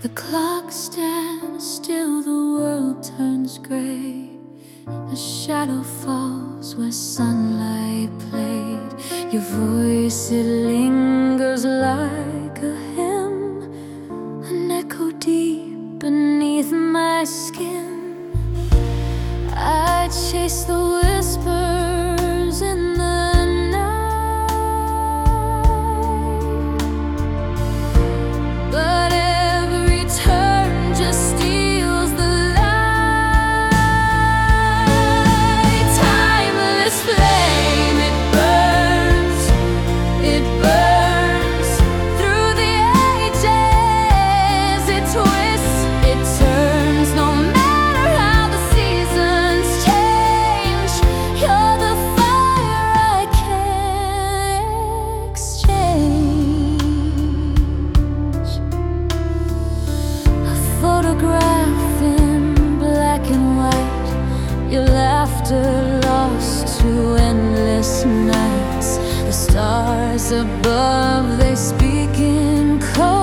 The clock stands still, the world turns gray. A shadow falls where sunlight played. Your voice, it lingers like a hymn, an echo deep beneath my skin. I chase the whispers in the night, but every turn just steals the light. Timeless flame, it burns through the ages. It twists, it turns, no matter how the seasons change. You're the fire I can't exchange. A photograph in black and white, your laughter lost to endless nights. The stars above, they speak in code.